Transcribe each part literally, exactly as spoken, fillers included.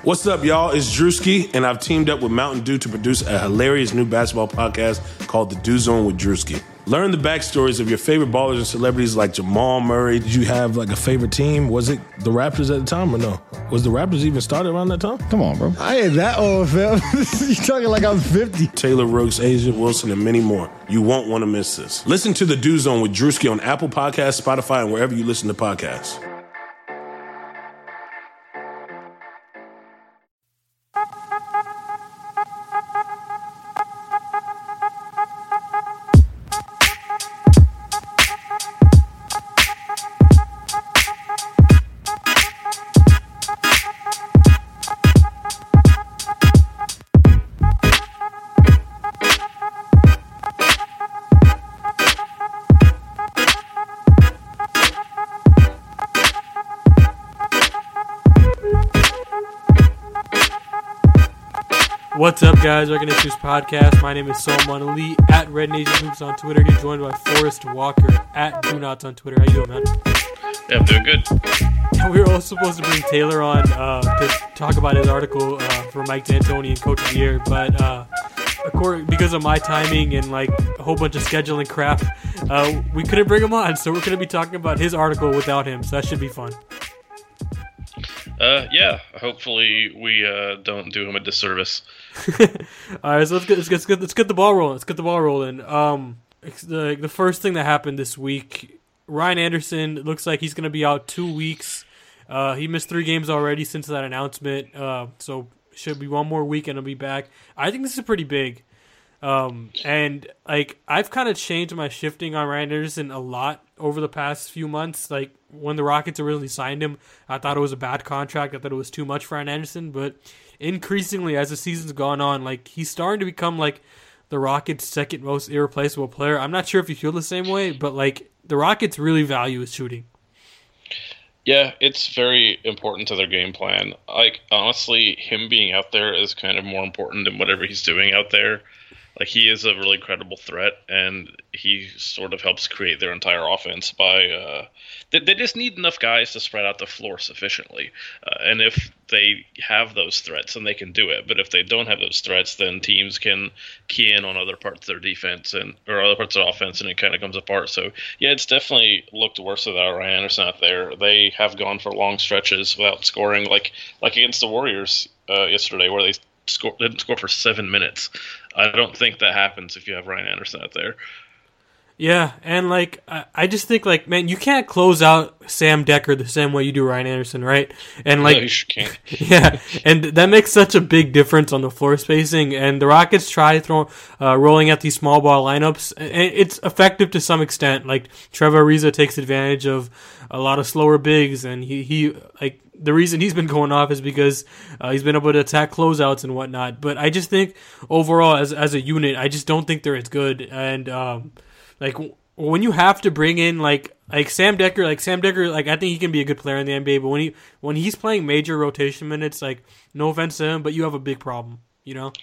What's up, y'all? It's Drewski, and I've teamed up with Mountain Dew to produce a hilarious new basketball podcast called The Dew Zone with Drewski. Learn the backstories of your favorite ballers and celebrities like Jamal Murray. Did you have like a favorite team? Was it the Raptors at the time or no? Was the Raptors even started around that time? Come on, bro. I ain't that old, fam. You talking like I'm fifty. Taylor Rooks, Asia Wilson, and many more. You won't want to miss this. Listen to The Dew Zone with Drewski on Apple Podcasts, Spotify, and wherever you listen to podcasts. What's up, guys? Recon Issues Podcast. My name is Salman Ali at Red Nation Hoops on Twitter. He's joined by Forrest Walker at Do Nots on Twitter. How you doing, man? Yeah, I'm doing good. We were also supposed to bring Taylor on uh, to talk about his article uh, for Mike D'Antoni and Coach of the Year, but uh, because of my timing and like a whole bunch of scheduling crap, uh, we couldn't bring him on. So we're going to be talking about his article without him. So that should be fun. Uh, yeah. Hopefully we uh, don't do him a disservice. All right, so let's get, let's get let's get the ball rolling. Let's get the ball rolling. Um, the the first thing that happened this week, Ryan Anderson looks like he's going to be out two weeks. Uh, he missed three games already since that announcement. Uh, so should be one more week and he'll be back. I think this is pretty big. Um, and like I've kind of changed my shifting on Ryan Anderson a lot over the past few months. Like when the Rockets originally signed him, I thought it was a bad contract. I thought it was too much for Ryan Anderson, but increasingly as the season's gone on, like he's starting to become like the Rockets' second most irreplaceable player. I'm not sure if you feel the same way, but like the Rockets really value his shooting. Yeah, it's very important to their game plan. Like honestly, him being out there is kind of more important than whatever he's doing out there. Like he is a really credible threat, and he sort of helps create their entire offense by. Uh, they, they just need enough guys to spread out the floor sufficiently, uh, and if they have those threats, then they can do it. But if they don't have those threats, then teams can key in on other parts of their defense and or other parts of the offense, and it kind of comes apart. So yeah, it's definitely looked worse without Ryan Anderson out there. They have gone for long stretches without scoring, like like against the Warriors uh, yesterday, where they. Score, didn't score for seven minutes. I don't think that happens if you have Ryan Anderson out there. Yeah, and like I, I just think like man, you can't close out Sam Dekker the same way you do Ryan Anderson, right? And like, no, you sure can't. Yeah, and that makes such a big difference on the floor spacing. And the Rockets try throwing, uh, rolling out these small ball lineups, and it's effective to some extent. Like Trevor Ariza takes advantage of a lot of slower bigs, and he he like. The reason he's been going off is because uh, he's been able to attack closeouts and whatnot. But I just think overall, as as a unit, I just don't think they're as good. And um, like when you have to bring in like like Sam Dekker, like Sam Dekker, like I think he can be a good player in the N B A. But when he when he's playing major rotation minutes, like no offense to him, but you have a big problem, you know.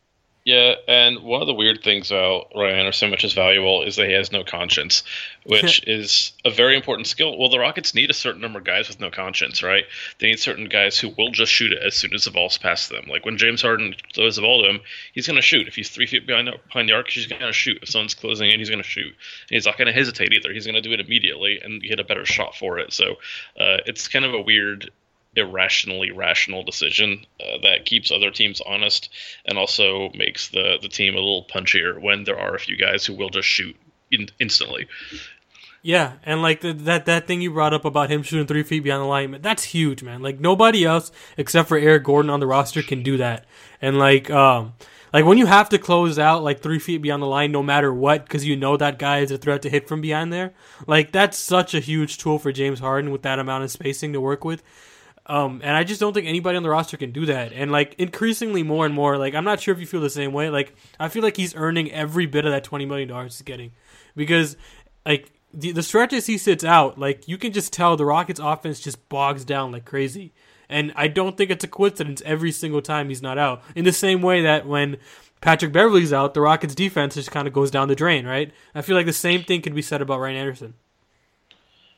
Yeah, and one of the weird things about Ryan Anderson, which is valuable, is that he has no conscience, which is a very important skill. Well, the Rockets need a certain number of guys with no conscience, right? They need certain guys who will just shoot it as soon as the ball's past them. Like when James Harden throws the ball to him, he's going to shoot. If he's three feet behind the, behind the arc, he's going to shoot. If someone's closing in, he's going to shoot. And he's not going to hesitate either. He's going to do it immediately and get a better shot for it. So uh, it's kind of a weird irrationally rational decision uh, that keeps other teams honest and also makes the, the team a little punchier when there are a few guys who will just shoot in, instantly. Yeah, and like the, that that thing you brought up about him shooting three feet beyond the line, that's huge, man. Like nobody else except for Eric Gordon on the roster can do that. And like um like when you have to close out like three feet beyond the line no matter what because you know that guy is a threat to hit from behind there, like that's such a huge tool for James Harden with that amount of spacing to work with. Um, and I just don't think anybody on the roster can do that. And like increasingly more and more, like I'm not sure if you feel the same way. Like I feel like he's earning every bit of that twenty million dollars he's getting, because like the the stretches he sits out, like you can just tell the Rockets' offense just bogs down like crazy. And I don't think it's a coincidence every single time he's not out. In the same way that when Patrick Beverley's out, the Rockets' defense just kind of goes down the drain, right? I feel like the same thing could be said about Ryan Anderson.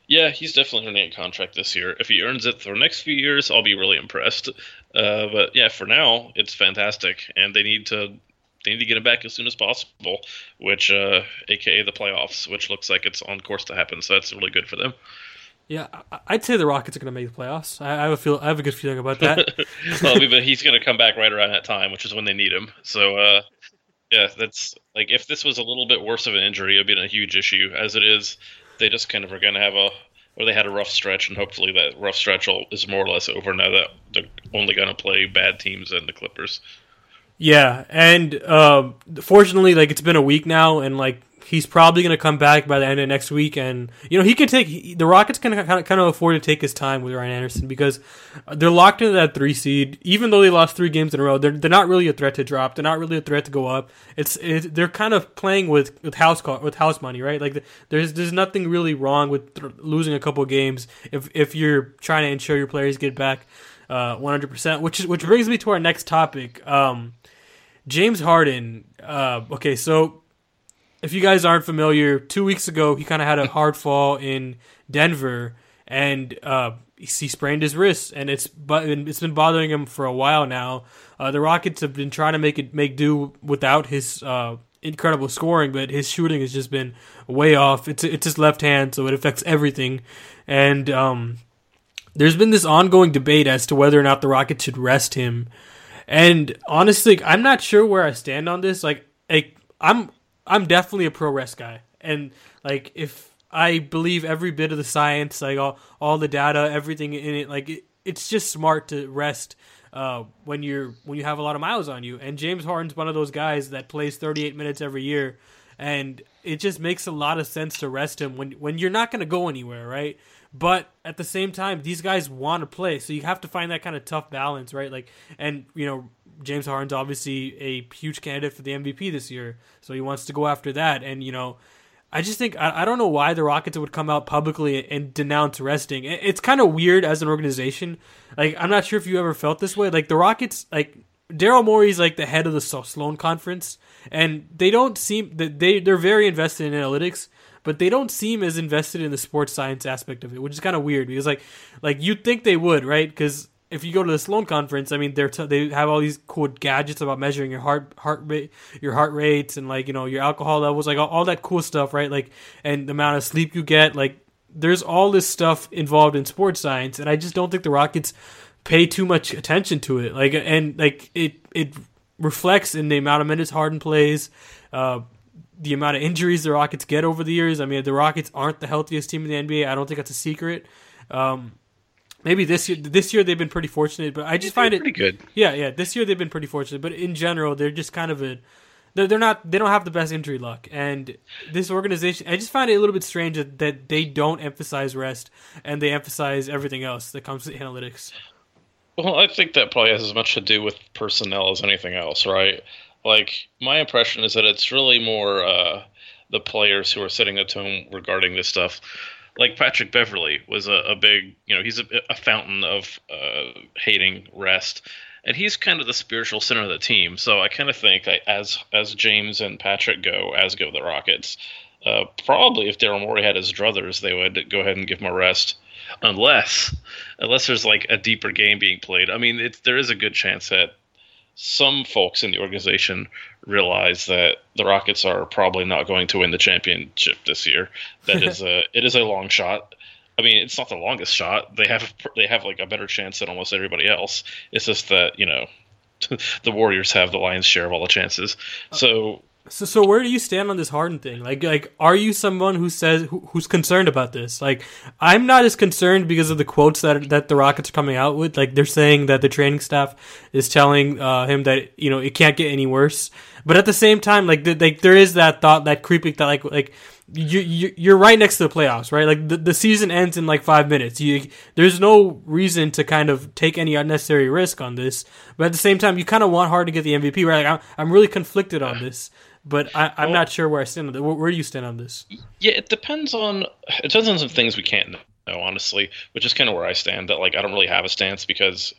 Yeah, he's definitely earning a contract this year. If he earns it for the next few years, I'll be really impressed. Uh, but yeah, for now, it's fantastic, and they need to they need to get him back as soon as possible, which, uh, aka the playoffs, which looks like it's on course to happen. So that's really good for them. Yeah, I- I'd say the Rockets are going to make the playoffs. I, I have a feel. I have a good feeling about that. Well, I mean, but he's going to come back right around that time, which is when they need him. So, uh, yeah, that's like if this was a little bit worse of an injury, it'd been a huge issue. As it is, they just kind of are going to have a, or they had a rough stretch, and hopefully that rough stretch will, is more or less over now that they're only going to play bad teams and the Clippers. Yeah, and um, fortunately, like it's been a week now, and like he's probably going to come back by the end of next week, and you know he can take he, the Rockets can kind of kind of afford to take his time with Ryan Anderson because they're locked into that three seed. Even though they lost three games in a row, they're they're not really a threat to drop. They're not really a threat to go up. It's it, they're kind of playing with, with house call, with house money, right? Like there's there's nothing really wrong with th- losing a couple of games if if you're trying to ensure your players get back uh, one hundred percent. Which is which brings me to our next topic. Um, James Harden. Uh, okay, so if you guys aren't familiar, two weeks ago he kind of had a hard fall in Denver, and uh, he sprained his wrist, and it's but it's been bothering him for a while now. Uh, the Rockets have been trying to make it make do without his uh, incredible scoring, but his shooting has just been way off. It's it's his left hand, so it affects everything, and um, there's been this ongoing debate as to whether or not the Rockets should rest him. And honestly, I'm not sure where I stand on this. Like, like I'm, I'm definitely a pro rest guy, and like if I believe every bit of the science, like all, all the data, everything in it, like it, it's just smart to rest uh, when you're when you have a lot of miles on you. And James Harden's one of those guys that plays thirty-eight minutes every year, and it just makes a lot of sense to rest him when when you're not going to go anywhere, right? But at the same time, these guys want to play, so you have to find that kind of tough balance, right? Like, and you know, James Harden's obviously a huge candidate for the M V P this year, so he wants to go after that. And you know, I just think I, I don't know why the Rockets would come out publicly and denounce resting. It, it's kind of weird as an organization. Like, I'm not sure if you ever felt this way. Like the Rockets, like Daryl Morey's like the head of the Sloan Conference, and they don't seem that they they're very invested in analytics. But they don't seem as invested in the sports science aspect of it, which is kind of weird because, like, like you'd think they would, right? Because if you go to the Sloan Conference, I mean, they're t- they have all these cool gadgets about measuring your heart heart rate, your heart rates, and like you know your alcohol levels, like all, all that cool stuff, right? Like, and the amount of sleep you get. Like, there's all this stuff involved in sports science, and I just don't think the Rockets pay too much attention to it. Like, and like it it reflects in the amount of minutes Harden plays. Uh, The amount of injuries the Rockets get over the years. I mean, the Rockets aren't the healthiest team in the N B A. I don't think that's a secret. Um, maybe this year, this year they've been pretty fortunate, but I just find it pretty good. Yeah, yeah. This year they've been pretty fortunate, but in general, they're just kind of a. They're, they're not. They don't have the best injury luck, and this organization. I just find it a little bit strange that, that they don't emphasize rest and they emphasize everything else that comes to analytics. Well, I think that probably has as much to do with personnel as anything else, right? Like, my impression is that it's really more uh, the players who are setting the tone regarding this stuff. Like, Patrick Beverley was a, a big, you know, he's a, a fountain of uh, hating rest. And he's kind of the spiritual center of the team. So I kind of think that as as James and Patrick go, as go the Rockets, uh, probably if Daryl Morey had his druthers, they would go ahead and give him a rest. Unless, unless there's, like, a deeper game being played. I mean, it's, there is a good chance that some folks in the organization realize that the Rockets are probably not going to win the championship this year. That is a it is a long shot. I mean, it's not the longest shot. They have they have like a better chance than almost everybody else. It's just that, you know, the Warriors have the lion's share of all the chances. So So, so where do you stand on this Harden thing? Like, like, are you someone who says who, who's concerned about this? Like, I'm not as concerned because of the quotes that that the Rockets are coming out with. Like, they're saying that the training staff is telling uh, him that you know it can't get any worse. But at the same time, like, the, like there is that thought, that creeping thought, like, like you, you you're right next to the playoffs, right? Like, the, the season ends in like five minutes. You there's no reason to kind of take any unnecessary risk on this. But at the same time, you kind of want Harden to get the M V P, right? Like, I'm I'm really conflicted on this. But I, I'm well, not sure where I stand on this. Where, where do you stand on this? Yeah, it depends on it depends on some things we can't know, honestly, which is kind of where I stand. That like I don't really have a stance because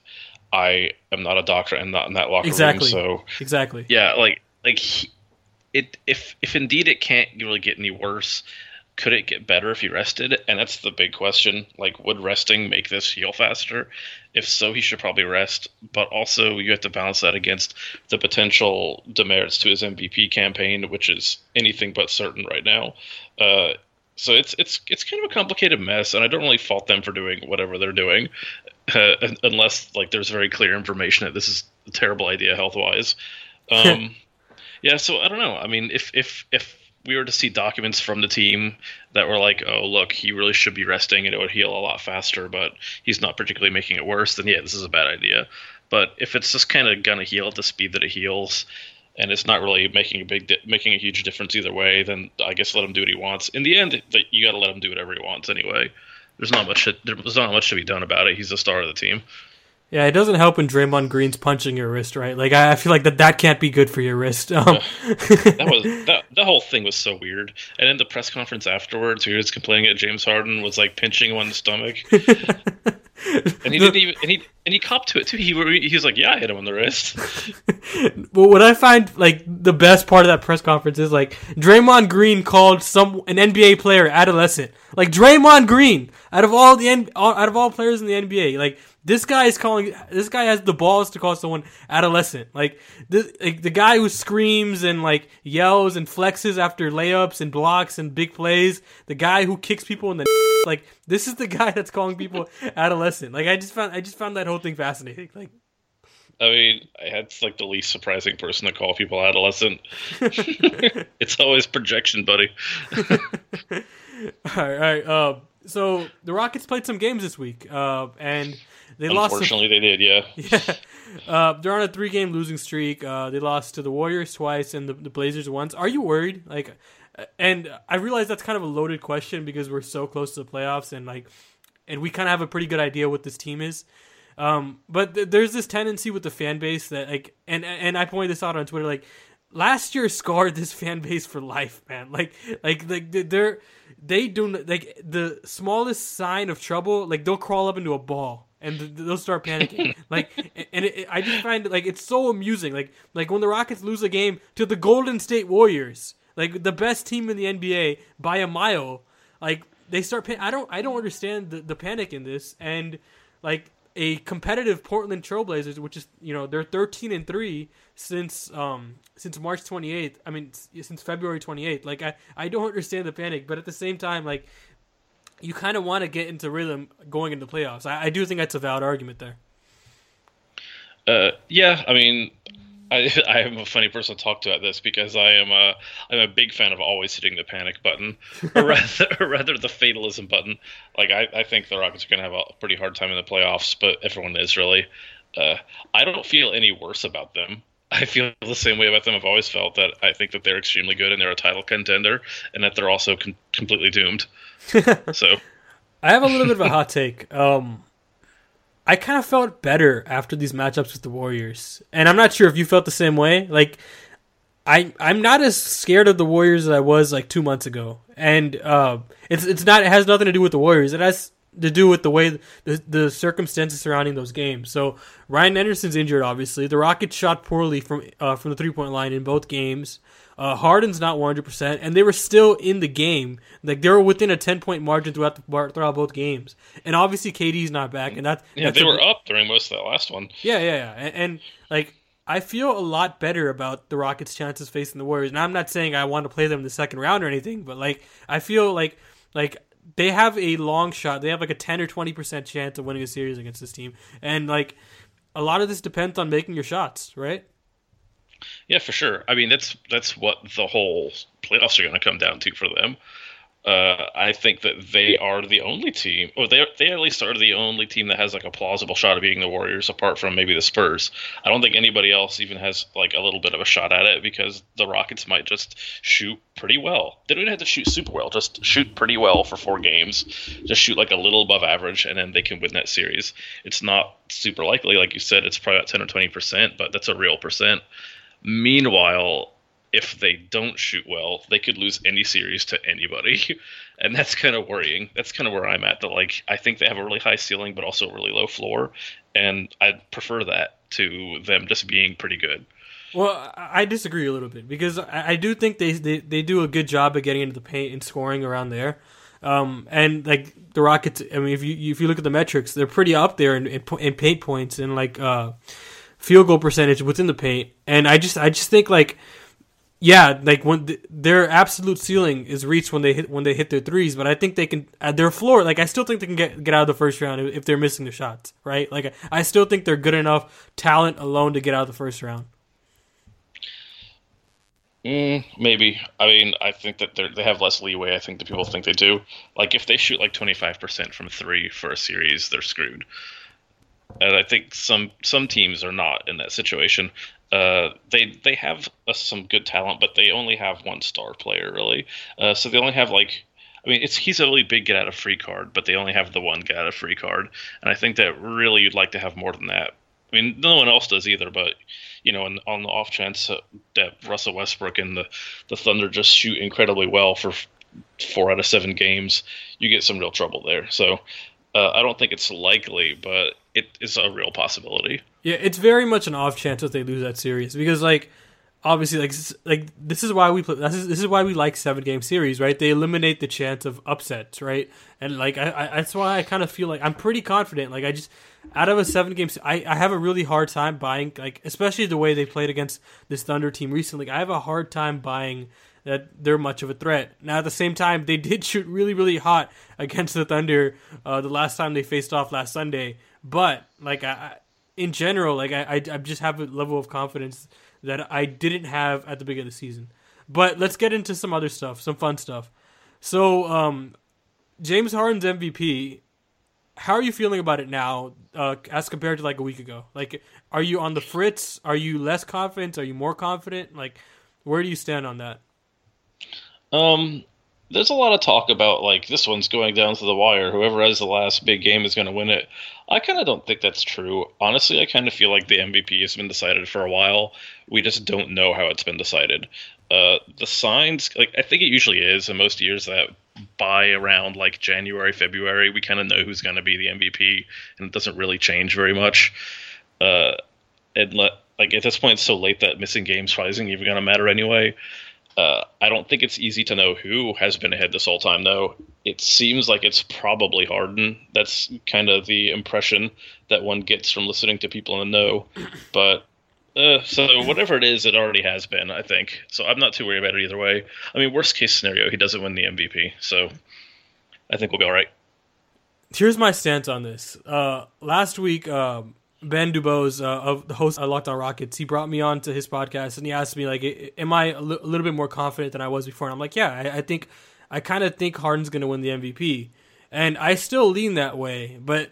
I am not a doctor and not in that locker exactly. room. So exactly, yeah, like like he, it if if indeed it can't really get any worse, could it get better if he rested? And that's the big question. Like, would resting make this heal faster? If so, he should probably rest. But also, you have to balance that against the potential demerits to his M V P campaign, which is anything but certain right now. Uh, so it's it's it's kind of a complicated mess, and I don't really fault them for doing whatever they're doing, uh, unless like there's very clear information that this is a terrible idea health wise. Um, yeah, so I don't know. I mean, if if if we were to see documents from the team that were like, oh, look, he really should be resting and it would heal a lot faster, but he's not particularly making it worse, then yeah, this is a bad idea. But if it's just kind of going to heal at the speed that it heals, and it's not really making a big, di- making a huge difference either way, then I guess let him do what he wants. In the end, you got to let him do whatever he wants anyway. There's not much, there's not much to be done about it. He's the star of the team. Yeah, it doesn't help when Draymond Green's punching your wrist, right? Like, I feel like that that can't be good for your wrist. Um. that was that. The whole thing was so weird. And then the press conference afterwards, he was complaining that James Harden was like pinching him on the stomach, and he didn't even and he and he copped to it too. He he was like, "Yeah, I hit him on the wrist." Well, what I find like the best part of that press conference is like Draymond Green called some an N B A player adolescent. Like Draymond Green, out of all the N, out of all players in the N B A, like. This guy is calling. This guy has the balls to call someone adolescent. Like this, like the guy who screams and like yells and flexes after layups and blocks and big plays. The guy who kicks people in the like. This is the guy that's calling people adolescent. Like I just found. I just found that whole thing fascinating. Like, I mean, it's like the least surprising person to call people adolescent. It's always projection, buddy. all right, all right. Uh, so the Rockets played some games this week, uh, and. They Unfortunately, lost some, they did, yeah. Yeah. Uh, they're on a three-game losing streak. Uh, they lost to the Warriors twice and the, the Blazers once. Are you worried? Like, and I realize that's kind of a loaded question because we're so close to the playoffs and like, and we kind of have a pretty good idea what this team is. Um, but th- there's this tendency with the fan base that like, and and I pointed this out on Twitter. Like, last year scarred this fan base for life, man. Like, like like they're they do like the smallest sign of trouble, like they'll crawl up into a ball. And they'll start panicking. Like, and it, it, I just find it, like it's so amusing. Like, like when the Rockets lose a game to the Golden State Warriors, like the best team in the N B A by a mile, like they start. Pan- I don't. I don't understand the, the panic in this. And like a competitive Portland Trailblazers, which is you know they're thirteen and three since um since March twenty-eighth. I mean since February twenty-eighth. Like I I don't understand the panic, but at the same time, like. You kind of want to get into rhythm going into playoffs. I, I do think that's a valid argument there. Uh, yeah, I mean, I I am a funny person to talk to at this because I am a I'm a big fan of always hitting the panic button, or rather, or rather the fatalism button. Like I, I think the Rockets are going to have a pretty hard time in the playoffs, but everyone is really. Uh, I don't feel any worse about them. I feel the same way about them. I've always felt that I think that they're extremely good and they're a title contender, and that they're also com- completely doomed. So, I have a little bit of a hot take. Um, I kind of felt better after these matchups with the Warriors, and I'm not sure if you felt the same way. Like, I I'm not as scared of the Warriors as I was like two months ago, and uh, it's it's not it has nothing to do with the Warriors. It has to do with the way the the circumstances surrounding those games. So Ryan Anderson's injured, obviously. The Rockets shot poorly from uh, from the three point line in both games. Uh, Harden's not one hundred percent, and they were still in the game. Like they were within a ten point margin throughout the, throughout both games. And obviously K D's not back, and that yeah, that's they a, were up during most of that last one. Yeah, yeah, yeah, and, and like I feel a lot better about the Rockets' chances facing the Warriors. And I'm not saying I want to play them in the second round or anything, but like I feel like like. They have a long shot. They have like a ten or twenty percent chance of winning a series against this team. And like a lot of this depends on making your shots, right? Yeah, for sure. I mean, that's that's what the whole playoffs are going to come down to for them. Uh, I think that they are the only team, or they they at least are the only team that has like a plausible shot of beating the Warriors, apart from maybe the Spurs. I don't think anybody else even has like a little bit of a shot at it because the Rockets might just shoot pretty well. They don't even have to shoot super well; just shoot pretty well for four games. Just shoot like a little above average, and then they can win that series. It's not super likely, like you said. It's probably about ten or twenty percent, but that's a real percent. Meanwhile, if they don't shoot well, they could lose any series to anybody. And that's kind of worrying. That's kind of where I'm at. That like I think they have a really high ceiling, but also a really low floor. and I prefer that to them just being pretty good. Well, I disagree a little bit because I do think they, they, they do a good job of getting into the paint and scoring around there. Um, and like the Rockets, I mean, if you if you look at the metrics, they're pretty up there in, in, in paint points and like uh, field goal percentage within the paint. And I just I just think like, yeah, like when th- their absolute ceiling is reached when they hit when they hit their threes. But I think they can at their floor. Like I still think they can get get out of the first round if, if they're missing the shots, right? Like I still think they're good enough talent alone to get out of the first round. Mm, maybe. I mean, I think that they they have less leeway. I think that people think they do. Like, if they shoot like twenty-five percent from three for a series, they're screwed. And I think some some teams are not in that situation. Uh, they they have uh, some good talent, but they only have one star player, really. Uh, so they only have like, I mean, it's he's a really big get out of free card, but they only have the one get out of free card. And I think that really you'd like to have more than that. I mean, no one else does either, but, you know, on, on the off chance that Russell Westbrook and the, the Thunder just shoot incredibly well for four out of seven games, you get some real trouble there. So uh, I don't think it's likely, but it is a real possibility. Yeah, it's very much an off chance that they lose that series because, like, obviously, like, like this is why we play. This is, this is why we like seven game series, right? They eliminate the chance of upsets, right? And like, I, I that's why I kind of feel like I'm pretty confident. Like, I just out of a seven game, I, I have a really hard time buying, like, especially the way they played against this Thunder team recently. I have a hard time buying that they're much of a threat. Now, at the same time, they did shoot really, really hot against the Thunder uh, the last time they faced off last Sunday. But like, I, in general, like I, I, I just have a level of confidence that I didn't have at the beginning of the season. But let's get into some other stuff, some fun stuff. So, um, James Harden's M V P. How are you feeling about it now, uh, as compared to like a week ago? Like, are you on the fritz? Are you less confident? Are you more confident? Like, where do you stand on that? Um, there's a lot of talk about like this one's going down to the wire. Whoever has the last big game is going to win it. I kind of don't think that's true. Honestly, I kind of feel like the M V P has been decided for a while. We just don't know how it's been decided. Uh, the signs, like I think it usually is in most years that by around like January, February, we kind of know who's going to be the M V P, and it doesn't really change very much. Uh, and le- like at this point, it's so late that missing games probably isn't even going to matter anyway. Uh, I don't think it's easy to know who has been ahead this whole time, though. It seems like it's probably Harden. That's kind of the impression that one gets from listening to people in the know. But uh, so whatever it is, it already has been, I think. So I'm not too worried about it either way. I mean, worst case scenario, he doesn't win the M V P. So I think we'll be all right. Here's my stance on this. Uh, last week, um, Ben Dubose, uh, of the host of Locked On Rockets, he brought me on to his podcast and he asked me, like, am I a, li- a little bit more confident than I was before? And I'm like, yeah, I, I think, I kind of think Harden's going to win the M V P. And I still lean that way, but,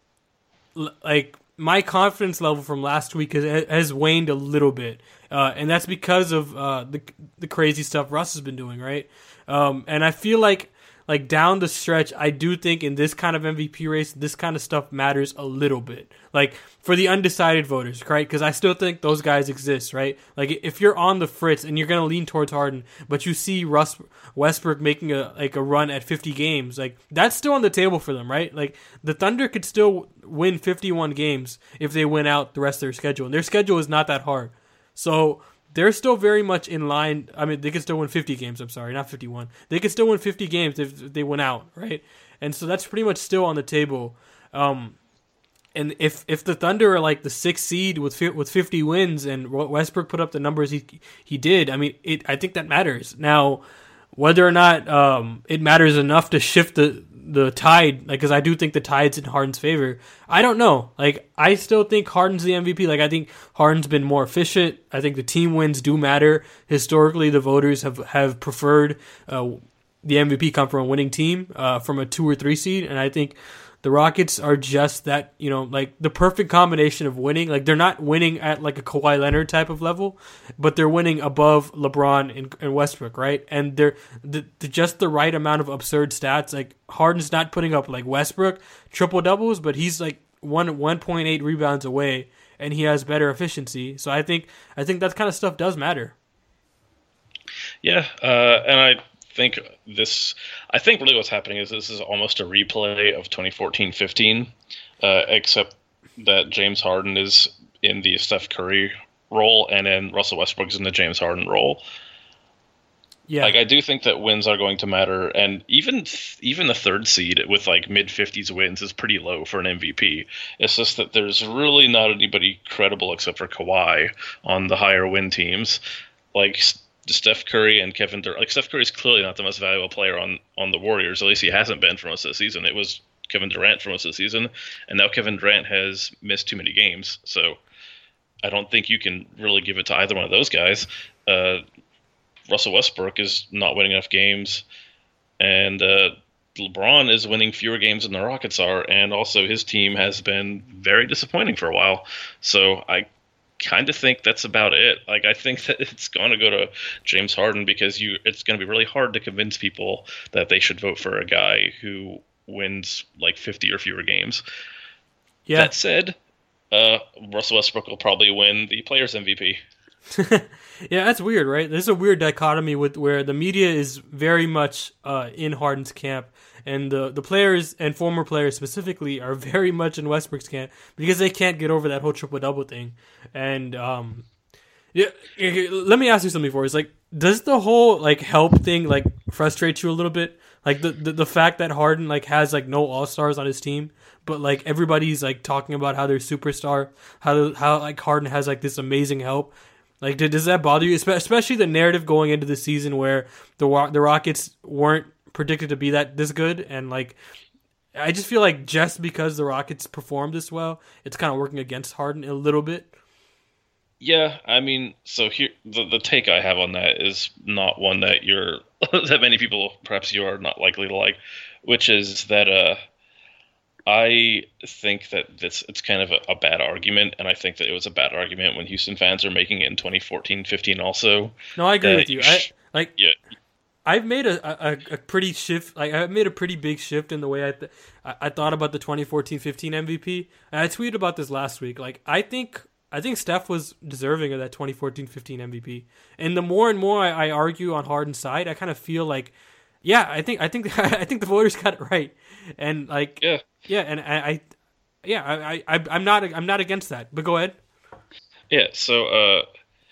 l- like, my confidence level from last week has, has waned a little bit. Uh, and that's because of uh, the the crazy stuff Russ has been doing, right? Um, and I feel like, like down the stretch, I do think in this kind of M V P race, this kind of stuff matters a little bit. Like for the undecided voters, right? Because I still think those guys exist, right? Like if you're on the fritz and you're gonna lean towards Harden, but you see Russ Westbrook making a like a run at fifty games, like that's still on the table for them, right? Like the Thunder could still win fifty-one games if they win out the rest of their schedule, and their schedule is not that hard. So they're still very much in line. I mean, they could still win fifty games. I'm sorry, not fifty-one. They could still win fifty games if they win out, right? And so that's pretty much still on the table. Um, and if if the Thunder are like the sixth seed with with fifty wins, and Westbrook put up the numbers he he did, I mean, it. I think that matters. Now, whether or not um, it matters enough to shift the the tide, like, because I do think the tide's in Harden's favor. I don't know. Like, I still think Harden's the M V P. Like, I think Harden's been more efficient. I think the team wins do matter. Historically, the voters have, have preferred uh, the M V P come from a winning team uh, from a two or three seed. And I think the Rockets are just that, you know, like the perfect combination of winning. Like, they're not winning at like a Kawhi Leonard type of level, but they're winning above LeBron and, and Westbrook, right? And they're the, the, just the right amount of absurd stats. Like, Harden's not putting up like Westbrook triple doubles, but he's like one one point eight rebounds away, and he has better efficiency. So I think I think that kind of stuff does matter. Yeah, uh, and I. think this I think really what's happening is this is almost a replay of twenty fourteen fifteen, uh, except that James Harden is in the Steph Curry role, and then Russell Westbrook is in the James Harden role. Yeah, Like I do think that wins are going to matter, and even even the third seed with like mid fifties wins is pretty low for an M V P. It's just that there's really not anybody credible except for Kawhi on the higher win teams. Like Steph Curry and Kevin Durant. Like Steph Curry's clearly not the most valuable player on on the Warriors. At least he hasn't been for most of the season. It was Kevin Durant for most of the season, and now Kevin Durant has missed too many games. So I don't think you can really give it to either one of those guys. Uh, Russell Westbrook is not winning enough games, and uh, LeBron is winning fewer games than the Rockets are, and also his team has been very disappointing for a while. So I kind of think that's about it. Like I think that it's going to go to James Harden because you it's going to be really hard to convince people that they should vote for a guy who wins like fifty or fewer games. yeah. That said, uh, Russell Westbrook will probably win the Players M V P. Yeah, that's weird, right? There's a weird dichotomy with where the media is very much uh, in Harden's camp, and the the players and former players specifically are very much in Westbrook's camp because they can't get over that whole triple double thing. And um, yeah, let me ask you something before. It's like, does the whole like help thing like frustrate you a little bit? Like the the, the fact that Harden like has like no all stars on his team, but like everybody's like talking about how they're superstar, how how like Harden has like this amazing help. Like, does that bother you? Especially the narrative going into the season where the the Rockets weren't predicted to be that this good, and like, I just feel like just because the Rockets performed this well, it's kind of working against Harden a little bit. Yeah, I mean, so here the the take I have on that is not one that you're that many people perhaps you are not likely to like, which is that uh. I think that this it's kind of a, a bad argument, and I think that it was a bad argument when Houston fans are making it in twenty fourteen fifteen also. No, I agree that with you. I like yeah. I've made a, a, a pretty shift. Like I've made a pretty big shift in the way I th- I, I thought about the twenty fourteen fifteen M V P. And I tweeted about this last week. Like I think I think Steph was deserving of that twenty fourteen fifteen M V P. And the more and more I, I argue on Harden's side, I kind of feel like, yeah, I think I think I think the voters got it right. And like Yeah. Yeah, and I, I yeah, I, I, I'm not, I'm not against that. But go ahead. Yeah, so, uh,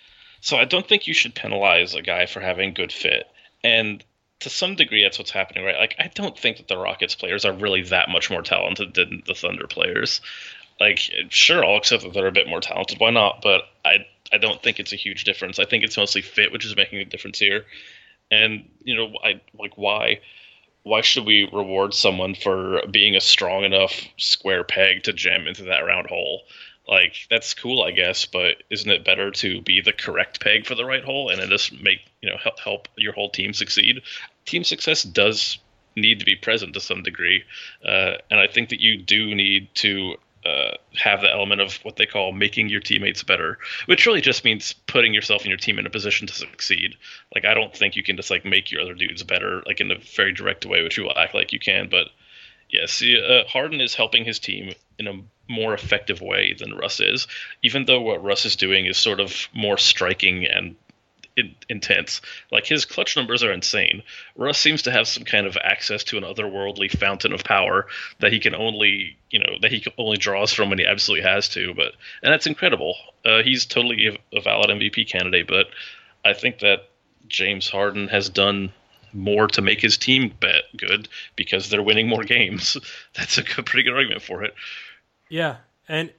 so I don't think you should penalize a guy for having good fit, and to some degree, that's what's happening, right? Like, I don't think that the Rockets players are really that much more talented than the Thunder players. Like, sure, I'll accept that they're a bit more talented. Why not? But I, I don't think it's a huge difference. I think it's mostly fit, which is making a difference here. And you know, I like why. Why should we reward someone for being a strong enough square peg to jam into that round hole? Like, that's cool, I guess, but isn't it better to be the correct peg for the right hole and then just make, you know, help, help your whole team succeed? Team success does need to be present to some degree, uh, and I think that you do need to uh, have the element of what they call making your teammates better, which really just means putting yourself and your team in a position to succeed. Like, I don't think you can just like make your other dudes better, like in a very direct way, which you will act like you can. But yes, uh, Harden is helping his team in a more effective way than Russ is, even though what Russ is doing is sort of more striking and in, intense. Like, his clutch numbers are insane. Russ seems to have some kind of access to an otherworldly fountain of power that he can only, you know, that he only draws from when he absolutely has to. But and that's incredible. Uh, he's totally a, a valid M V P candidate. But I think that James Harden has done more to make his team bet good because they're winning more games. That's a good, pretty good argument for it. Yeah, and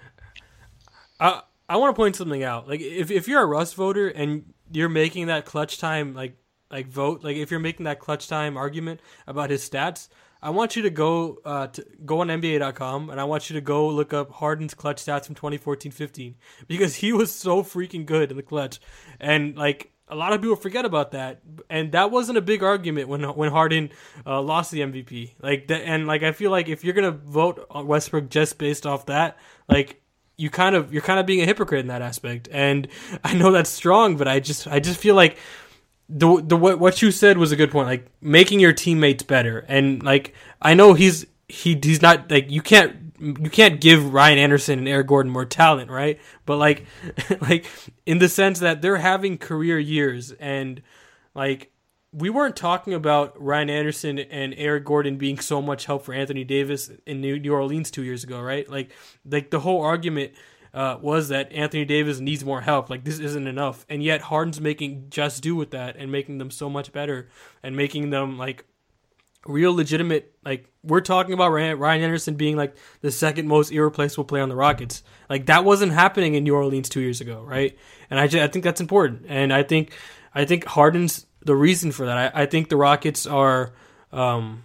I I want to point something out. Like, if if you're a Russ voter and you're making that clutch time like like vote, like if you're making that clutch time argument about his stats, I want you to go uh, to go on N B A dot com and I want you to go look up Harden's clutch stats from twenty fourteen fifteen because he was so freaking good in the clutch, and like a lot of people forget about that, and that wasn't a big argument when when Harden uh, lost the M V P. Like that, and like I feel like if you're gonna vote on Westbrook just based off that, like you kind of you're kind of being a hypocrite in that aspect. And I know that's strong, but I just I just feel like the the what what you said was a good point. Like making your teammates better, and like I know he's he he's not like you can't. You can't give Ryan Anderson and Eric Gordon more talent, right? But like, like in the sense that they're having career years, and like we weren't talking about Ryan Anderson and Eric Gordon being so much help for Anthony Davis in New New Orleans two years ago, right? Like, like the whole argument uh, was that Anthony Davis needs more help. Like, this isn't enough, and yet Harden's making just do with that and making them so much better and making them like real legitimate. Like, we're talking about Ryan, Ryan Anderson being like the second most irreplaceable player on the Rockets. Like, that wasn't happening in New Orleans two years ago, right? And I just, I think that's important, and I think I think Harden's the reason for that. I, I think the Rockets are um,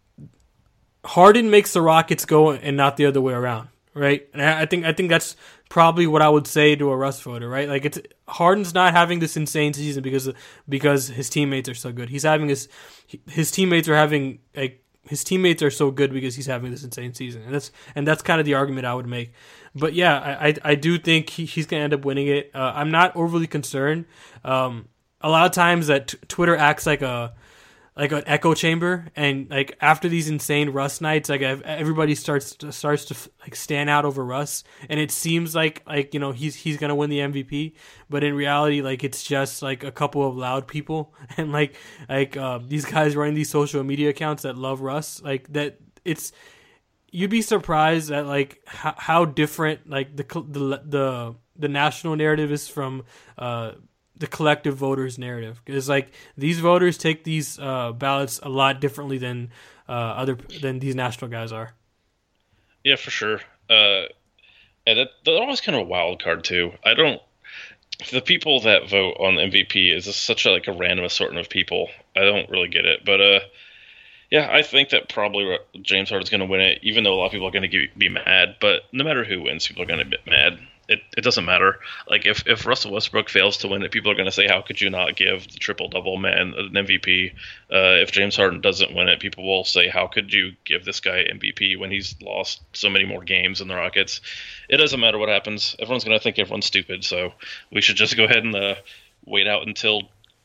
Harden makes the Rockets go and not the other way around, right? And I, I think I think that's probably what I would say to a Russ voter, right? Like, it's Harden's not having this insane season because because his teammates are so good. He's having his his teammates are having like his teammates are so good because he's having this insane season, and that's and that's kind of the argument I would make. But yeah, I I, I do think he, he's gonna end up winning it. Uh, I'm not overly concerned. Um, A lot of times that t- Twitter acts like a like an echo chamber, and like after these insane Russ nights, like everybody starts to, starts to like stand out over Russ, and it seems like like you know he's he's gonna win the M V P, but in reality, like it's just like a couple of loud people, and like like uh, these guys running these social media accounts that love Russ, like that. It's you'd be surprised at like how, how different like the the the the national narrative is from. Uh, the collective voters narrative, because like these voters take these uh, ballots a lot differently than uh, other than these national guys are. Yeah, for sure. Uh, and that, they're always kind of a wild card too. I don't. The people that vote on the M V P is just such a, like a random assortment of people. I don't really get it, but uh, yeah, I think that probably James Harden's going to win it, even though a lot of people are going to be mad. But no matter who wins, people are going to be mad. It it doesn't matter. Like, if, if Russell Westbrook fails to win it, people are going to say, how could you not give the triple-double man an M V P? Uh, if James Harden doesn't win it, people will say, how could you give this guy M V P when he's lost so many more games in the Rockets? It doesn't matter what happens. Everyone's going to think everyone's stupid, so we should just go ahead and uh, wait out until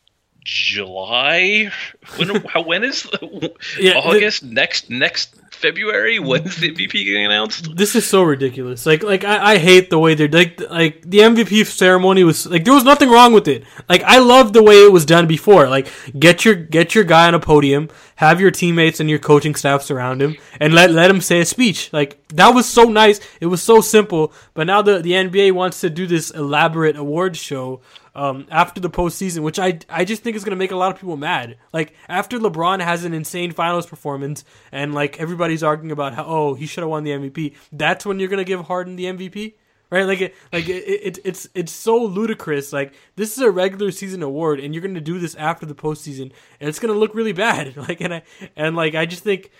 July? When, how, when is the, yeah, August? The, next next February? When's the M V P getting announced? This is so ridiculous. Like, like I, I hate the way they're like, like the M V P ceremony was like there was nothing wrong with it. Like, I loved the way it was done before. Like, get your get your guy on a podium, have your teammates and your coaching staff surround him, and let let him say a speech. Like, that was so nice. It was so simple. But now the the N B A wants to do this elaborate awards show. Um, after the postseason, which I I just think is going to make a lot of people mad. Like, after LeBron has an insane finals performance and, like, everybody's arguing about how, oh, he should have won the M V P, that's when you're going to give Harden the M V P? Right? Like, it, like it, it, it's it's so ludicrous. Like, this is a regular season award, and you're going to do this after the postseason, and it's going to look really bad. Like, and I, and, like, I just think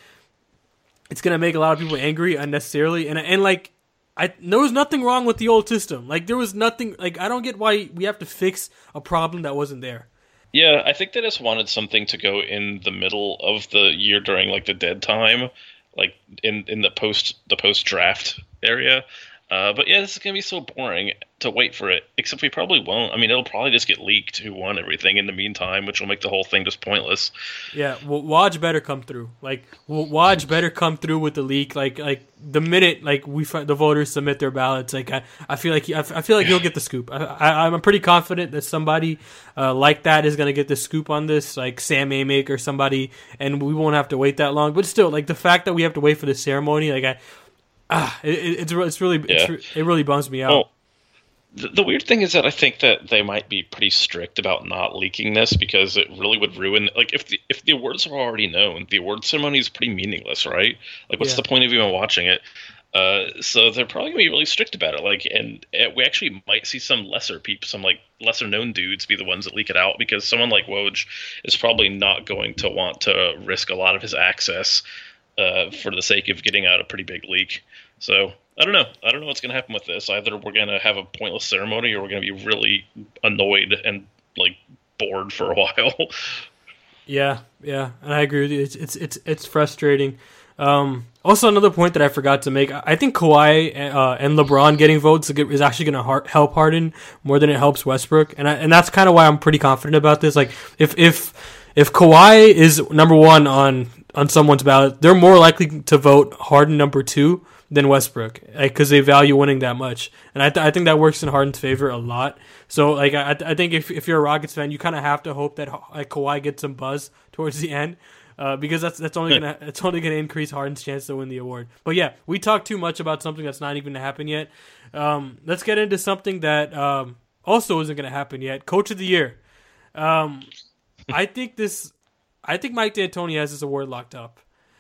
it's going to make a lot of people angry unnecessarily. And, and like, I, there was nothing wrong with the old system. Like, there was nothing, like, I don't get why we have to fix a problem that wasn't there. Yeah, I think they just wanted something to go in the middle of the year during, like, the dead time, like, in, in the post the post draft area. Uh, but yeah, this is going to be so boring to wait for it, except we probably won't. I mean, it'll probably just get leaked who won everything in the meantime, which will make the whole thing just pointless. Yeah, well, Woj better come through. Like, Woj better come through with the leak. Like, like the minute like we the voters submit their ballots, like I, I feel like he, I feel like he'll get the scoop. I, I, I'm pretty confident that somebody uh, like that is going to get the scoop on this, like Sam Amick or somebody, and we won't have to wait that long. But still, like the fact that we have to wait for the ceremony, like I. Ah, it, it's it's really yeah. it's, it really bums me out. Well, the, the weird thing is that I think that they might be pretty strict about not leaking this because it really would ruin. Like, if the if the awards are already known, the award ceremony is pretty meaningless, right? Like, what's yeah. the point of even watching it? Uh, so they're probably gonna be really strict about it. Like, and it, we actually might see some lesser people, some like lesser known dudes, be the ones that leak it out because someone like Woj is probably not going to want to risk a lot of his access uh, for the sake of getting out a pretty big leak. So, I don't know. I don't know what's going to happen with this. Either we're going to have a pointless ceremony or we're going to be really annoyed and, like, bored for a while. Yeah, yeah. And I agree with you. It's it's it's, it's frustrating. Um, also, another point that I forgot to make, I think Kawhi uh, and LeBron getting votes is actually going to help Harden more than it helps Westbrook. And I, and that's kind of why I'm pretty confident about this. Like, if if if Kawhi is number one on, on someone's ballot, they're more likely to vote Harden number two than Westbrook, because they value winning that much. And I th- I think that works in Harden's favor a lot. So like I I think if if you're a Rockets fan, you kind of have to hope that like Kawhi gets some buzz towards the end. Uh, because that's that's only gonna it's only gonna increase Harden's chance to win the award. But yeah, we talked too much about something that's not even gonna happen yet. Um, let's get into something that um, also isn't gonna happen yet. Coach of the Year. Um, I think this. I think Mike D'Antoni has this award locked up.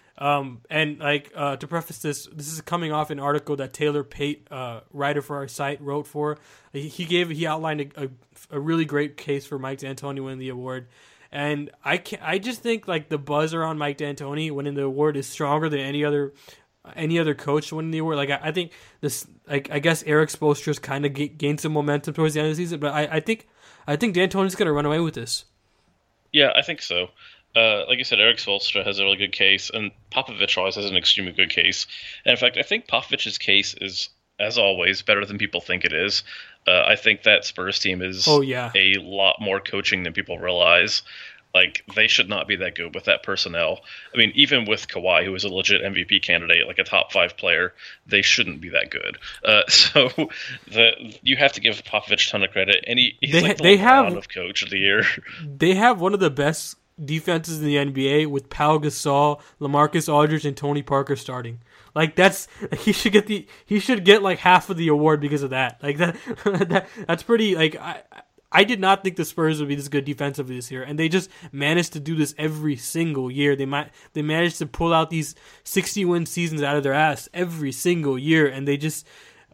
Um, and like uh, to preface this, this is coming off an article that Taylor Pate, uh, writer for our site, wrote for. He, he gave he outlined a, a, a really great case for Mike D'Antoni winning the award. And I can I just think like the buzz around Mike D'Antoni winning the award is stronger than any other any other coach winning the award. Like I, I think this, like I guess Eric Spoelstra's kind of g- gained some momentum towards the end of the season, but I, I think I think D'Antoni's going to run away with this. Yeah, I think so. Uh, like I said, Eric Spoelstra has a really good case, and Popovich always has an extremely good case. And in fact, I think Popovich's case is, as always, better than people think it is. Uh, I think that Spurs team is oh, yeah. a lot more coaching than people realize. Like, they should not be that good with that personnel. I mean, even with Kawhi, who is a legit M V P candidate, like a top five player, they shouldn't be that good. Uh, so the you have to give Popovich a ton of credit. And he, he's they, like the they have, of coach of the year. They have one of the best defenses in the N B A with Pau Gasol, LaMarcus Aldridge, and Tony Parker starting. Like that's he should get the he should get like half of the award because of that. Like that, that that's pretty like I I did not think the Spurs would be this good defensively this year, and they just managed to do this every single year. They might they managed to pull out these sixty win seasons out of their ass every single year, and they just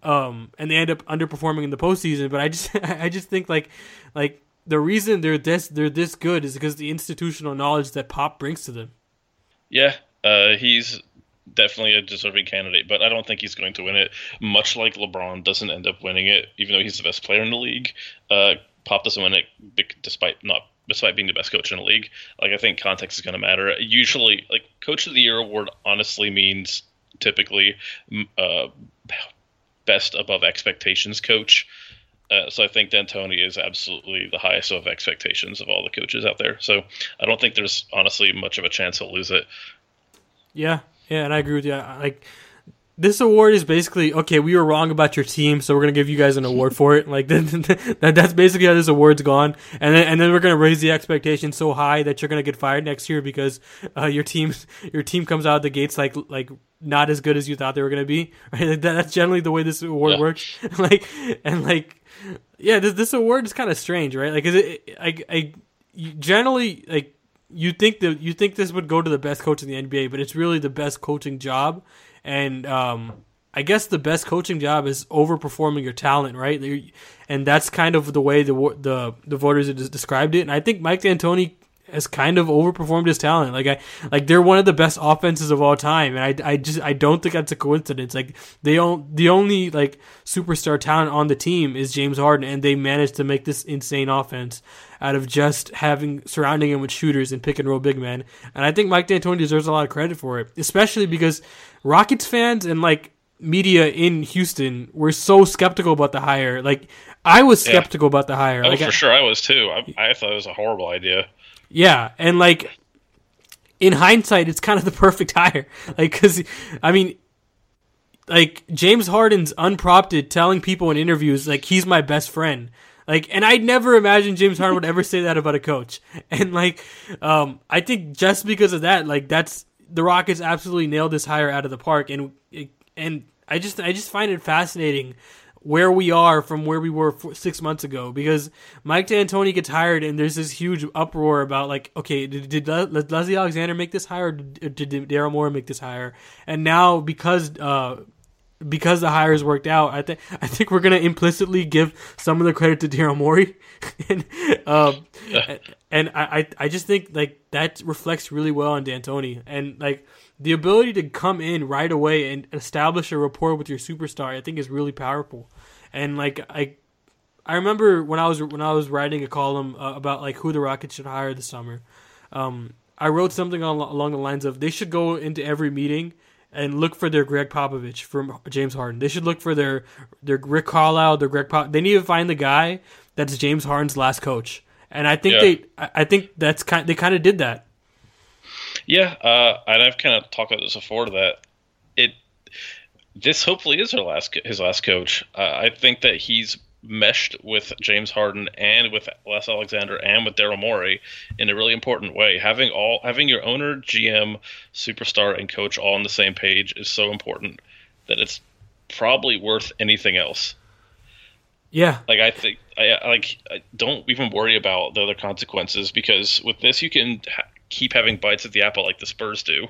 um and they end up underperforming in the postseason. But I just I just think like like the reason they're this they're this good is because the institutional knowledge that Pop brings to them. Yeah, uh, he's definitely a deserving candidate, but I don't think he's going to win it. Much like LeBron doesn't end up winning it, even though he's the best player in the league. Uh, Pop doesn't win it despite not despite being the best coach in the league. Like I think context is going to matter. Usually, like Coach of the Year award honestly means typically uh, best above expectations coach. Uh, so I think D'Antoni is absolutely the highest of expectations of all the coaches out there. So I don't think there's honestly much of a chance he'll lose it. Yeah, yeah, and I agree with you. Like this award is basically okay. We were wrong about your team, so we're gonna give you guys an award for it. Like that, that's basically how this award's gone. And then and then we're gonna raise the expectation so high that you're gonna get fired next year because uh, your team your team comes out of the gates like like not as good as you thought they were gonna be. Right? That, that's generally the way this award yeah. works. like and like yeah, this this award is kind of strange, right? Like is it I I you generally like. You think that you think this would go to the best coach in the N B A, but it's really the best coaching job, and um, I guess the best coaching job is overperforming your talent, right? And that's kind of the way the the the voters have described it. And I think Mike D'Antoni has kind of overperformed his talent. Like I like they're one of the best offenses of all time, and I I just I don't think that's a coincidence. Like they don't the only like superstar talent on the team is James Harden, and they managed to make this insane offense out of just having surrounding him with shooters and pick and roll big men. And I think Mike D'Antoni deserves a lot of credit for it, especially because Rockets fans and like media in Houston were so skeptical about the hire. Like I was skeptical yeah. about the hire. Oh, like, for I, sure, I was too. I, I thought it was a horrible idea. Yeah, and like in hindsight, it's kind of the perfect hire. Like, because I mean, like James Harden's unprompted telling people in interviews like he's my best friend. Like, and I'd never imagined James Harden would ever say that about a coach. And like, um, I think just because of that, like that's the Rockets absolutely nailed this hire out of the park. And and I just I just find it fascinating where we are from where we were four, six months ago, because Mike D'Antoni gets hired and there's this huge uproar about like, okay, did, did, did Leslie Alexander make this hire? Or did, did Daryl Morey make this hire? And now because uh, because the hires worked out, I think I think we're gonna implicitly give some of the credit to Daryl Morey, and um, yeah. and I I just think like that reflects really well on D'Antoni, and like the ability to come in right away and establish a rapport with your superstar, I think is really powerful. And like I I remember when I was when I was writing a column uh, about like who the Rockets should hire this summer, um, I wrote something on, along the lines of they should go into every meeting and look for their Greg Popovich from James Harden. They should look for their their Rick Carlisle, their Greg Pop. They need to find the guy that's James Harden's last coach. And I think yeah. they, I think that's kind. They kind of did that. Yeah, uh, and I've kind of talked about this before. That it this hopefully is her last his last coach. Uh, I think that he's meshed with James Harden and with Les Alexander and with Daryl Morey in a really important way. Having all having your owner, G M, superstar, and coach all on the same page is so important that it's probably worth anything else. Yeah, like I think I like I don't even worry about the other consequences, because with this you can ha- keep having bites at the apple like the Spurs do.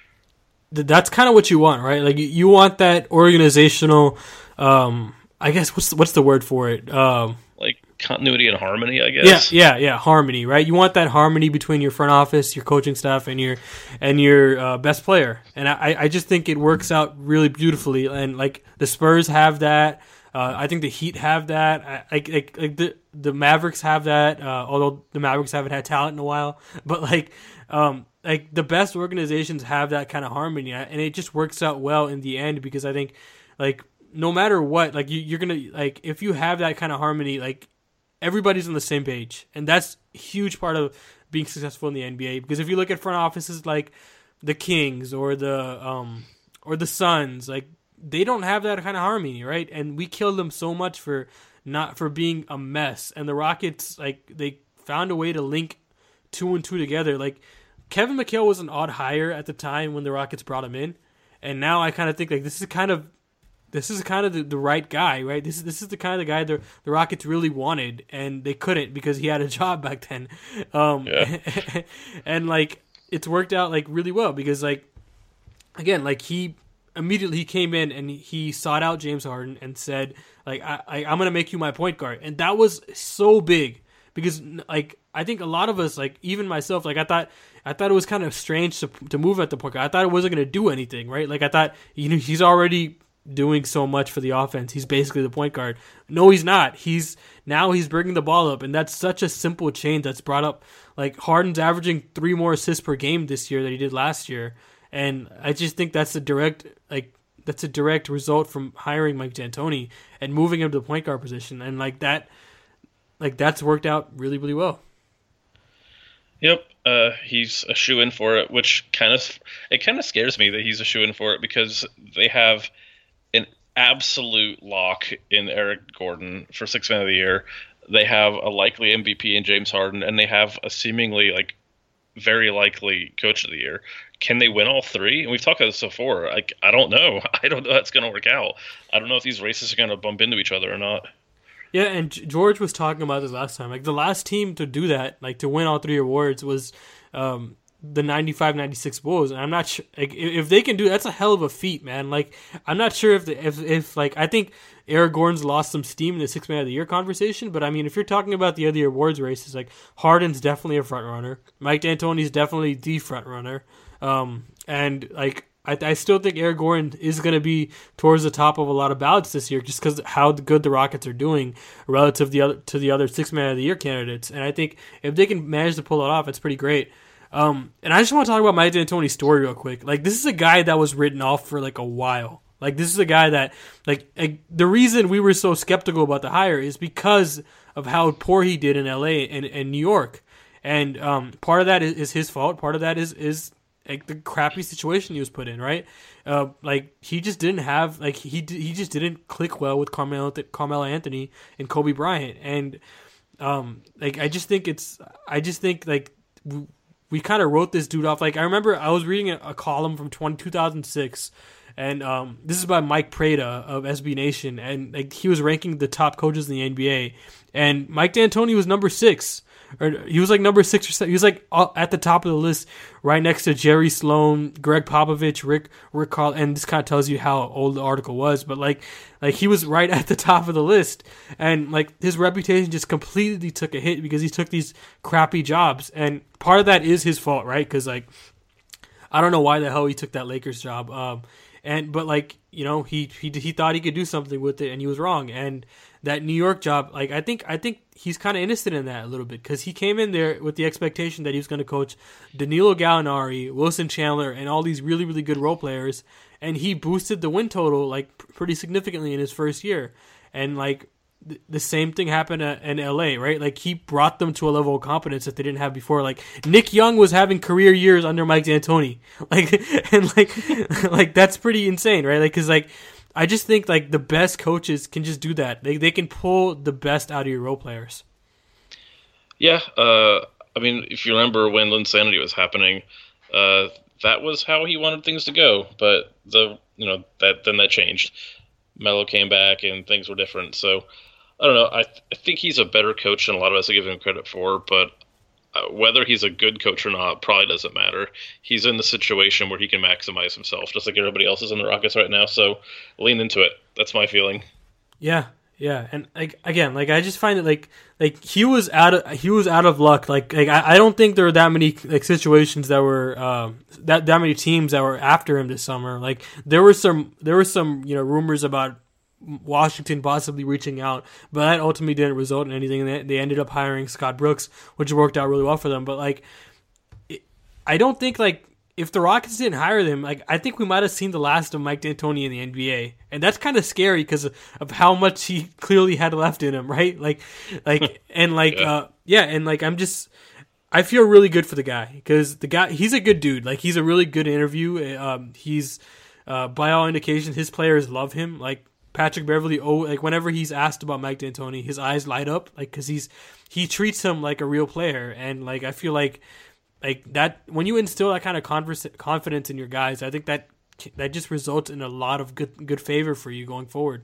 That's kind of what you want, right? Like you want that organizational. Um, I guess what's what's the word for it? Um, like continuity and harmony, I guess. Yeah, yeah, yeah, harmony, right? You want that harmony between your front office, your coaching staff, and your and your uh, best player. And I, I just think it works out really beautifully. And like the Spurs have that. Uh, I think the Heat have that. I, I, like, like the the Mavericks have that. Uh, although the Mavericks haven't had talent in a while, but like, um, like the best organizations have that kind of harmony, and it just works out well in the end, because I think, like, no matter what, like you, you're gonna like if you have that kind of harmony, like everybody's on the same page, and that's a huge part of being successful in the N B A. Because if you look at front offices like the Kings or the um or the Suns, like, they don't have that kind of harmony, right? And we killed them so much for not for being a mess. And the Rockets, like, they found a way to link two and two together. Like, Kevin McHale was an odd hire at the time when the Rockets brought him in, and now I kind of think like this is kind of this is kind of the, the right guy, right? This is this is the kind of the guy the the Rockets really wanted, and they couldn't because he had a job back then. Um, yeah. And like it's worked out like really well because like again like he. Immediately he came in and he sought out James Harden and said, like, I, I, I'm going to make you my point guard. And that was so big because, like, I think a lot of us, like, even myself, like, I thought I thought it was kind of strange to to move at the point guard. I thought it wasn't going to do anything, right? Like, I thought, you know, he's already doing so much for the offense. He's basically the point guard. No, he's not. He's now he's bringing the ball up, and that's such a simple change that's brought up. Like, Harden's averaging three more assists per game this year than he did last year. And I just think that's a direct, like, that's a direct result from hiring Mike D'Antoni and moving him to the point guard position, and like that, like that's worked out really, really well. Yep, uh, he's a shoo-in for it, which kind of it kind of scares me that he's a shoo-in for it because they have an absolute lock in Eric Gordon for Sixth Man of the Year. They have a likely M V P in James Harden, and they have a seemingly like very likely Coach of the Year. Can they win all three? And we've talked about this before. Like, I don't know. I don't know how it's going to work out. I don't know if these races are going to bump into each other or not. Yeah, and George was talking about this last time. Like, the last team to do that, like, to win all three awards was um, the ninety-five ninety-six Bulls. And I'm not sure, like, if they can do that's a hell of a feat, man. Like, I'm not sure if, the, if, if like, I think Eric Gordon's lost some steam in the Sixth Man of the Year conversation, but I mean, if you're talking about the other awards races, like, Harden's definitely a front runner. Mike D'Antoni's definitely the front runner. Um, and like, I, I still think Eric Gordon is going to be towards the top of a lot of ballots this year, just because how good the Rockets are doing relative to the other to the other Six Man of the Year candidates. And I think if they can manage to pull it off, it's pretty great. Um, and I just want to talk about Mike D'Antoni's story real quick. Like, this is a guy that was written off for like a while. Like, this is a guy that like, like the reason we were so skeptical about the hire is because of how poor he did in L A and, and New York. And um, part of that is, is his fault. Part of that is is like the crappy situation he was put in, right? Uh, like he just didn't have like he he just didn't click well with Carmelo Carmelo Anthony and Kobe Bryant, and um, like I just think it's I just think like we, we kind of wrote this dude off. Like I remember I was reading a, a column from two thousand six, and um, this is by Mike Prada of S B Nation, and like he was ranking the top coaches in the N B A, and Mike D'Antoni was number six. Or he was like number six or seven. He was like at the top of the list, right next to Jerry Sloan, Greg Popovich, Rick Rick Carl. And this kind of tells you how old the article was. But like, like he was right at the top of the list, and like his reputation just completely took a hit because he took these crappy jobs. And part of that is his fault, right? Because like, I don't know why the hell he took that Lakers job. Um, and but like you know he he he thought he could do something with it, and he was wrong. And that New York job, like I think, I think he's kind of innocent in that a little bit because he came in there with the expectation that he was going to coach Danilo Gallinari, Wilson Chandler, and all these really, really good role players, and he boosted the win total like pretty significantly in his first year. And like th- the same thing happened at, in L A, right? Like he brought them to a level of competence that they didn't have before. Like Nick Young was having career years under Mike D'Antoni, like and like like that's pretty insane, right? Like because like. I just think like the best coaches can just do that. They they can pull the best out of your role players. Yeah, uh, I mean, if you remember when Linsanity was happening, uh, that was how he wanted things to go. But the you know that then that changed. Melo came back and things were different. So I don't know. I, th- I think he's a better coach than a lot of us give him credit for. But uh, whether he's a good coach or not probably doesn't matter. He's in the situation where he can maximize himself, just like everybody else is in the Rockets right now. So lean into it. That's my feeling. Yeah. Yeah, and like again, like I just find it like like he was out of he was out of luck. Like like I, I don't think there were that many like situations that were um, that that many teams that were after him this summer. Like there were some there were some you know rumors about Washington possibly reaching out, but that ultimately didn't result in anything. And they, they ended up hiring Scott Brooks, which worked out really well for them. But like, it, I don't think like. If the Rockets didn't hire them, like I think we might have seen the last of Mike D'Antoni in the N B A, and that's kind of scary because of, of how much he clearly had left in him, right? Like, like, and like, yeah. uh, yeah, and like, I'm just, I feel really good for the guy because the guy, he's a good dude. Like, he's a really good interview. Um, he's, uh, by all indications, his players love him. Like Patrick Beverley, oh, like whenever he's asked about Mike D'Antoni, his eyes light up, like because he's he treats him like a real player, and like I feel like. Like that, when you instill that kind of converse, confidence in your guys, I think that that just results in a lot of good good favor for you going forward.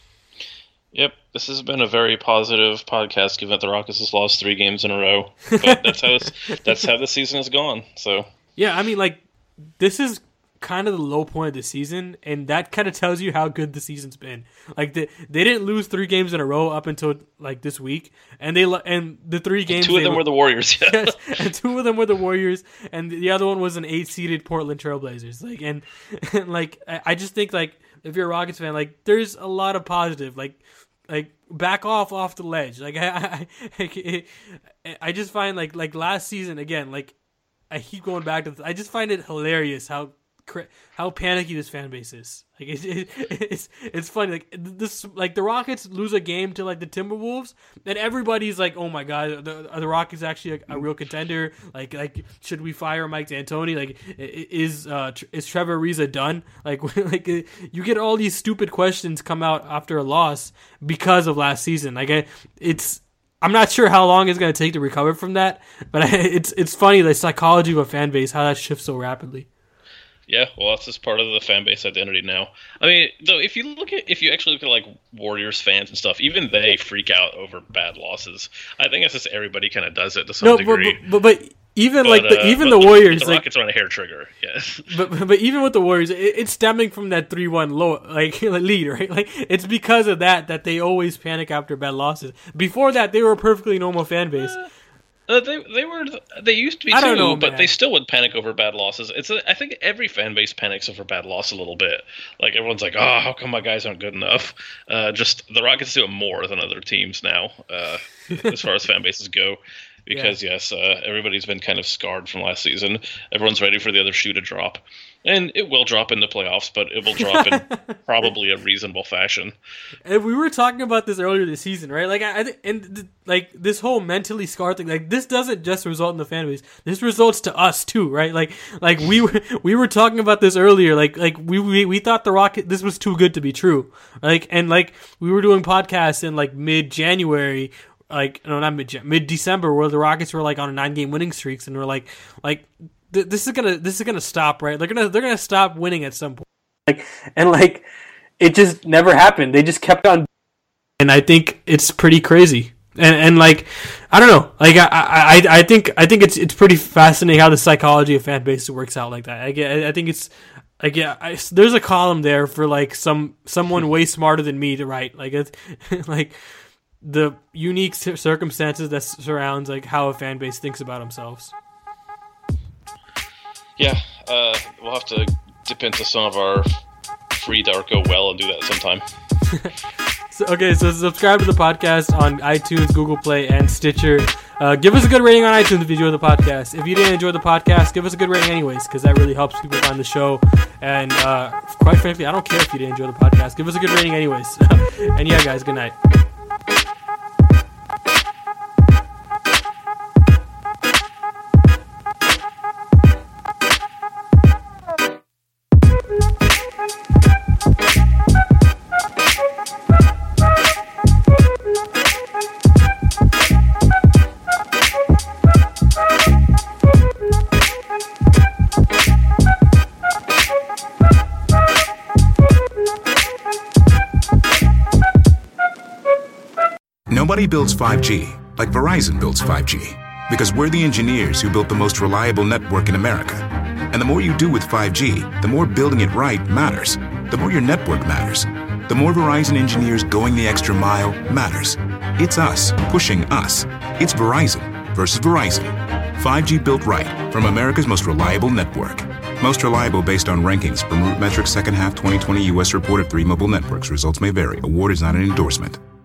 Yep, this has been a very positive podcast, given that the Rockets has lost three games in a row. But that's how this, that's how the season has gone. So yeah, I mean, like this is kind of the low point of the season, and that kind of tells you how good the season's been. Like the, they didn't lose three games in a row up until like this week, and they and the three games and two of them they, were the Warriors. Yeah. Yes, and two of them were the Warriors, and the other one was an eight-seeded Portland Trailblazers. Like and, and like I, I just think like if you're a Rockets fan, like there's a lot of positive. Like like back off off the ledge. Like I I, I, I just find like like last season again. Like I keep going back to this. I just find it hilarious how. How panicky this fan base is. Like it, it, it's it's funny. Like this, like the Rockets lose a game to like the Timberwolves, and everybody's like, "Oh my god, the, are the Rockets actually a, a real contender? Like, like should we fire Mike D'Antoni? Like, is uh, is Trevor Ariza done? Like, like you get all these stupid questions come out after a loss because of last season. Like, it's." I'm not sure how long it's going to take to recover from that, but it's it's funny the psychology of a fan base, how that shifts so rapidly. Yeah, well, that's just part of the fan base identity now. I mean, though, if you look at if you actually look at like Warriors fans and stuff, even they freak out over bad losses. I think it's just everybody kind of does it to some no, degree. But, but, but even but, like the, uh, even the, the Warriors, the like, Rockets are on a hair trigger. Yes, but but even with the Warriors, it, it's stemming from that three one low like lead, right? Like it's because of that that they always panic after bad losses. Before that, they were a perfectly normal fan base. Uh, Uh, they they were they used to be I too, don't know, but man. they still would panic over bad losses. It's a, I think every fan base panics over bad loss a little bit. Like everyone's like, oh, how come my guys aren't good enough? Uh, just the Rockets do it more than other teams now, uh, as far as fan bases go. Because yeah. yes, uh, everybody's been kind of scarred from last season. Everyone's ready for the other shoe to drop, and it will drop in the playoffs, but it will drop in probably a reasonable fashion. And we were talking about this earlier this season, right? Like, I, I and th- like this whole mentally scarred thing. Like, this doesn't just result in the fan base. This results to us too, right? Like, like we were we were talking about this earlier. Like, like we we, we thought the Rocket this was too good to be true. Like, and like we were doing podcasts in like mid January. Like no, not mid mid December, where the Rockets were like on a nine game winning streaks, and we're like, like th- this is gonna this is gonna stop, right? They're gonna they're gonna stop winning at some point. Like and like it just never happened. They just kept on, and I think it's pretty crazy. And and like I don't know, like I I, I think I think it's it's pretty fascinating how the psychology of fan base works out like that. I get I think it's. Like yeah, I, there's a column there for like some someone way smarter than me to write. Like it's like. The unique circumstances that surrounds like how a fan base thinks about themselves. Yeah, uh, we'll have to dip into some of our free Darko well and do that sometime. so, okay, so subscribe to the podcast on iTunes, Google Play, and Stitcher. Uh, give us a good rating on iTunes if you enjoy the podcast. If you didn't enjoy the podcast, give us a good rating anyways, because that really helps people find the show. And uh, quite frankly, I don't care if you didn't enjoy the podcast. Give us a good rating anyways. And yeah, guys, good night. Nobody builds five G like Verizon builds five G. Because we're the engineers who built the most reliable network in America. And the more you do with five G, the more building it right matters. The more your network matters. The more Verizon engineers going the extra mile matters. It's us pushing us. It's Verizon versus Verizon. five G built right from America's most reliable network. Most reliable based on rankings from RootMetrics second half twenty twenty U S report of three mobile networks. Results may vary. Award is not an endorsement.